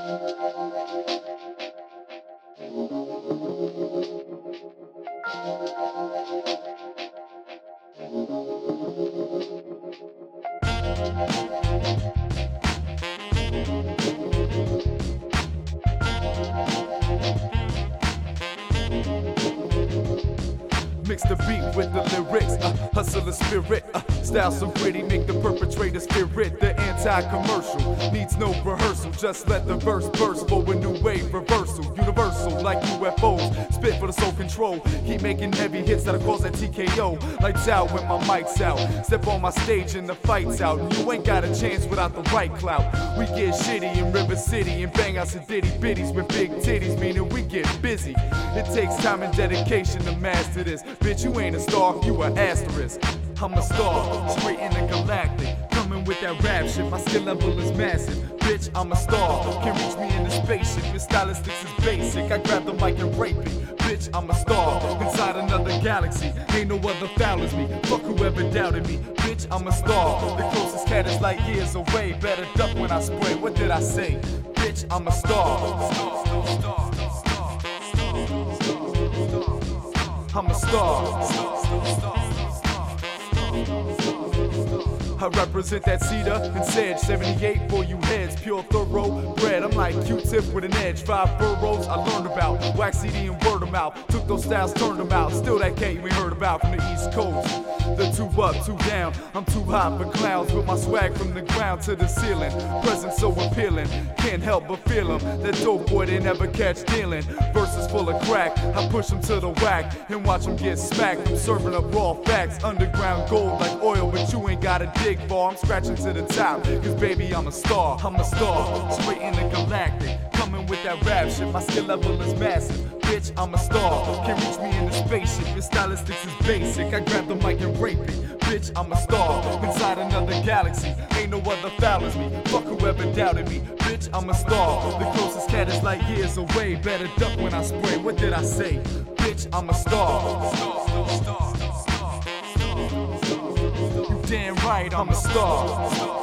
Mix the beat with the lyrics, hustle the spirit, style so gritty, make the perpetrator spirit. The anti-commercial needs no rehearsal, just let the verse burst for a new wave reversal. Universal like UFOs, spit for the soul control. Keep making heavy hits that'll cause that TKO. Lights out when my mic's out, step on my stage and the fight's out. You ain't got a chance without the right clout. We get shitty in River City and bang out some ditty bitties with big titties, meaning we get busy. It takes time and dedication to master this. Bitch, you ain't a star, you an asterisk. I'm a star, straight in the galactic. Coming with that rap shit, my skill level is massive. Bitch, I'm a star, can reach me in the spaceship. Your stylistics is basic, I grab the mic and rape it. Bitch, I'm a star, inside another galaxy. Ain't no other foul as me, fuck whoever doubted me. Bitch, I'm a star, the closest cat is like years away. Better duck when I spray, what did I say? Bitch, I'm a star. I'm a star. I represent that cedar and sedge, 78 for you heads, pure thoroughbred. I'm like Q-tip with an edge, 5 furrows I learned about, wax CD and word of mouth. Took those styles, turned them out, still that cat you ain't heard about from the East Coast. The 2 up, 2 down, I'm too hot for clowns with my swag from the ground to the ceiling. Presence so appealing, can't help but feel him. That dope boy they never catch dealing. Verses full of crack, I push him to the whack and watch him get smacked. I'm serving up raw facts, underground gold like oil, but you ain't gotta dig far. I'm scratching to the top, cause baby I'm a star. I'm a star, straight in the galactic. Coming with that rap shit, my skill level is massive. Bitch, I'm a star, can reach me in the spaceship. Your stylistics is basic, I grab the mic and rape it. Bitch, I'm a star, inside another galaxy. Ain't no other foul as me, fuck whoever doubted me. Bitch, I'm a star, the closest cat is like years away. Better duck when I spray, what did I say? Bitch, I'm a star. You damn right, I'm a star.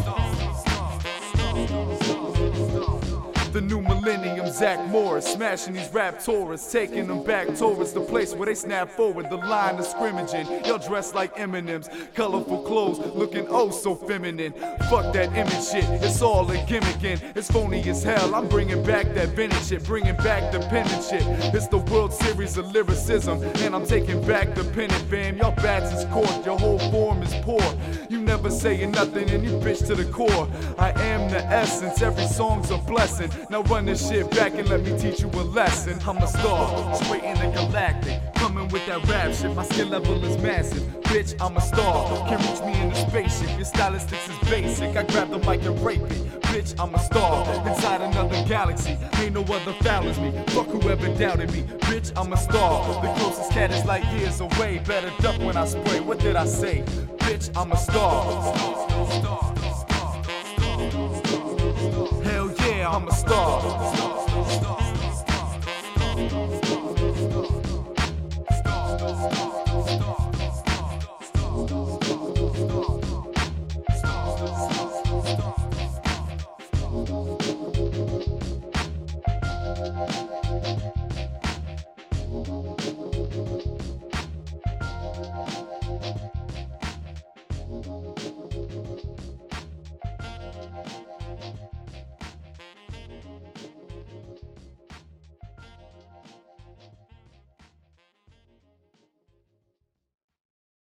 The new millennium, Zach Morris, smashing these rap tourists, taking them back towards the place where they snap forward. The line of scrimmaging, y'all dressed like Eminems, colorful clothes, looking oh so feminine. Fuck that image shit, it's all a gimmick and it's phony as hell. I'm bringing back that vintage shit, bringing back the pennant shit. It's the World Series of lyricism, and I'm taking back the pennant, fam. Y'all bats is corked, your whole form is poor. You never saying nothing and you bitch to the core. I am the essence, every song's a blessing. Now run this shit back and let me teach you a lesson. I'm a star, straight in the galactic. Coming with that rap shit, my skill level is massive. Bitch, I'm a star, can reach me in the spaceship. Your stylistics is basic, I grab the mic and rape it. Bitch, I'm a star, inside another galaxy. Ain't no other foul as me, fuck whoever doubted me. Bitch, I'm a star, the closest cat is like years away. Better duck when I spray, what did I say? Bitch, I'm a star. Hell yeah, I'm a star.